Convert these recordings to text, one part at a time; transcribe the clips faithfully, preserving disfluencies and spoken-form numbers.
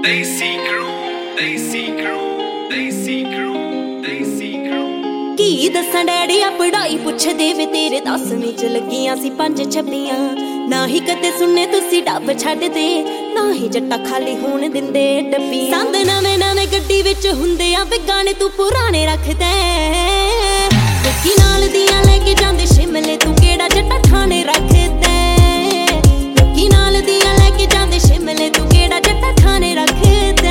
Desi crew, Desi crew, Desi crew, Desi crew। ਕੀ ਦੱਸਾਂ ਡੈਡੀਆ ਪੜਾਈ ਪੁੱਛਦੇ ਵੇ ਤੇਰੇ ਦਸਵੀਂ ਚ ਲੱਗੀਆਂ ਸੀ ਪੰਜ ਛੱਬੀਆਂ। ਨਾ ਹੀ ਕਦੇ ਸੁਣਨੇ ਤੁਸੀਂ ਡੱਬ ਛੱਡਦੇ, ਨਾ ਹੀ ਜੱਟਾ ਖਾਲੀ ਹੋਣ ਦਿੰਦੇ ਡੱਬੀ। ਸੰਦ ਨਵੇਂ ਨਵੇਂ ਗੱਡੀ ਵਿੱਚ ਹੁੰਦੇ ਆ ਵੇ ਗਾਣੇ ਤੂੰ ਪੁਰਾਣੇ ਰੱਖਦਾ। ਕੀ ਨਾਲ ਦੀਆਂ ਲੈ ਕੇ ਜਾਂਦੇ ਸ਼ਿਮਲੇ ਤੂੰ ਕਿਹੜਾ ਜੱਟਾ ਠਾਣੇ ਰੱਖਦਾ। ਕੀ ਨਾਲ ਦੀਆਂ ਲੈ ਕੇ ਜਾਂਦੇ ਸ਼ਿਮਲੇ ਤੂੰ ਕਿਹੜਾ ਜੱਟਾ ਠਾਣੇ ਰੱਖਦਾ।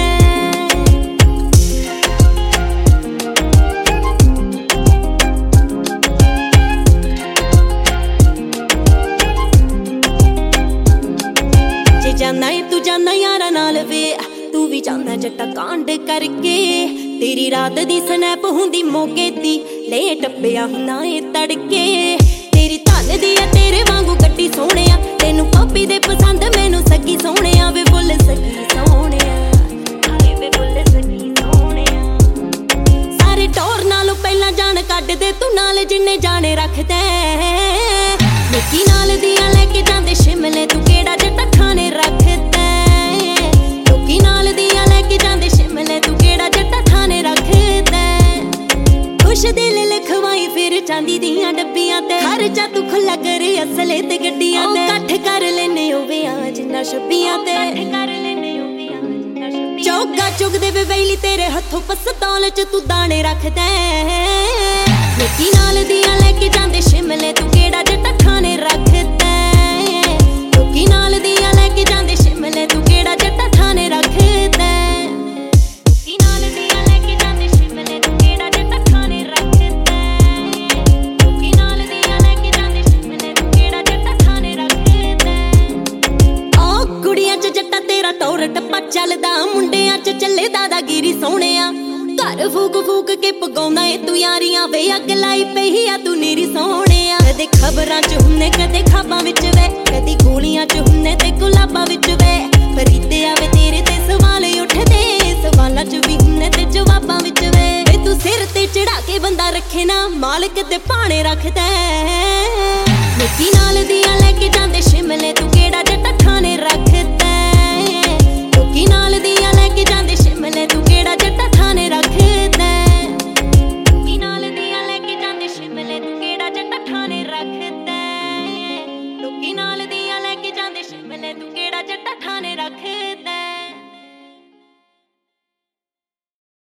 ਜੇ ਜਾਨਾ ਏ ਤੂੰ ਜਾਨਾ ਯਾਰਾਂ ਨਾਲ ਵੇ, ਤੂੰ ਵੀ ਜਾਨਾ ਜੱਟਾ ਕਾਂਡ ਕਰਕੇ। ਤੇਰੀ ਰਾਤ ਦੀ ਸਨੈਪ ਹੁੰਦੀ ਮੋਗੇ ਦੀ, ਲੈ ਟੱਪਿਆ ਹੁਣਾ ਏ ਤੜਕੇ। ਤੇਰੀ ਧਨ ਦੀ ਆ ਤੇਰੇ ਵਾਂਗੂ ਗੱਡੀ ਸੋਹਣਿਆ, ਤੈਨੂੰ ਪਾਪੀ ਦੇ ਪਸੰਦ ਮੈਨੂੰ ਸੱਗੀ ਸੋਹਣਿਆ ਵੇ ਬੁੱਲ ਸੱਗੀ ਸੋਹਣਿਆ। ਆਏ ਵੇ ਬੁੱਲ ਸੱਗੀ ਸੋਹਣਿਆ। ਸਾਰੇ ਟੌਰ ਨਾਲੋਂ ਪਹਿਲਾਂ ਜਾਣ ਕੱਢਦੇ ਤੂੰ ਨਾਲ ਜਿੰਨੇ ਜਾਣੇ ਰੱਖਦਾ। ਨਿੱਕੀ ਨਾਲ ਦੀਆਂ ਲੈ ਕੇ ਜਾਂਦੇ ਸ਼ਿਮਲੇ ਤੂੰ ਕਿਹੜਾ ਜੱਟਾ ਠਾਣੇ ਰੱਖਦਾ। ਲੋਕੀ ਨਾਲ ਦੀਆਂ ਲੈ ਕੇ ਜਾਂਦੇ ਸ਼ਿਮਲੇ ਤੂੰ ਕਿਹੜਾ ਜੱਟਾ ਠਾਣੇ ਰੱਖਦਾ। ਖੁਸ਼ ਦਿਲ ਲਿਖਵਾਈ ਫਿਰ ਚਾਂਦੀ ਦੀਆਂ ਡੱਬੀਆਂ ਤੇ, ਖਰਚਾ ਤੂੰ ਖੁੱਲਾ ਕਰੇ ਅਸਲੇ ਤੇ ਗੱਡੀਆਂ ਤੇ। ਇਕੱਠ ਕਰ ਲੈਨੇ ਹੋਵੇ ਆ ਜਿੰਨਾ ਛੱਬੀਆਂ ਤੇ, ਚੌਗਾ ਚੁਗਦੇ ਵੇ ਬੈਲੀ ਤੇਰੇ ਹੱਥੋਂ ਪਸਤੌਲ ਚ ਤੂੰ ਦਾਣੇ ਰੱਖਦਾ। ਲੋਕੀ ਨਾਲ ਦੀਆਂ ਲੈ ਕੇ ਜਾਂਦੇ ਸ਼ਿਮਲੇ ਤੂੰ ਕਿਹੜਾ ਜੱਟਾ ਠਾਣੇ ਰੱਖਦਾ। ਲੋਕੀ ਨਾਲ ਦੀਆਂ ਲੈ ਕੇ ਜਾਂਦੇ ਸ਼ਿਮਲੇ ਤੂੰ ਕਿਹੜਾ ਜੱਟਾ ਠਾਣੇ ਰੱਖਦਾ। ਲੋਕੀ ਨਾਲ ਦੀਆਂ ਲੈ ਕੇ ਜਾਂਦੇ ਸ਼ਿਮਲੇ ਤੂੰ ਕਿਹੜਾ ਜੱਟਾ ਠਾਣੇ ਰੱਖਦਾ। ਲੋਕੀ ਨਾਲ ਦੀਆਂ ਲੈ ਕੇ ਜਾਂਦੇ ਸ਼ਿਮਲੇ ਤੂੰ ਕਿਹੜਾ ਜੱਟਾ ਠਾਣੇ ਰੱਖਦਾ। ਓ ਕੁੜੀਆਂ ਚ ਜੱਟਾ ਤੇਰਾ ਟੌਰ ਟੱਪਾ ਚੱਲਦਾ, ਮੁੰਡਿਆਂ ਚ ਚੱਲੇ ਦਾਦਾਗੀਰੀ ਸੋਹਣਿਆ। ਘਰ ਫੂਕ ਫੂਕ ਕੇ ਪਗਾਉਂਦਾ ਏ ਤੂੰ ਯਾਰੀਆਂ ਵੇ, ਅੱਗ ਲਾਈ ਪਈ ਆ ਤੂੰ ਨੀਰੀ ਸੋਹਣਿਆ। ਕਦੇ ਖਬਰਾਂ ਚ ਹੁੰਨੇ ਕਦੇ ਖਾਬਾਂ ਵਿੱਚ ਵੇ, ਕਦੀ ਗੋਲੀਆਂ ਚ ਹੁੰਨੇ ਤੇ ਗੁਲਾਬਾਂ ਵਿੱਚ ਵੇ। ਫਰੀਦੇ ਆਵੇ ਤੇਰੇ ਤੇ ਸਵਾਲ ਉੱਠਦੇ, ਸਵਾਲਾਂ ਚ ਵੀ ਹੁੰਨੇ ਤੇ ਜਵਾਬਾਂ ਵਿੱਚ ਵੇ। ਵੇ ਤੂੰ ਸਿਰ ਤੇ ਚੜਾ ਕੇ ਬੰਦਾ ਰੱਖੇ ਨਾ, ਮਾਲਕ ਤੇ ਭਾਣੇ ਰੱਖਦਾ। ਲੋਕੀ ਨਾਲ ਦੀਆਂ ਲੈ ਕੇ ਜਾਂਦੇ ਸ਼ਿਮਲੇ ਤੂੰ ਕਿਹੜਾ ਜੱਟਾ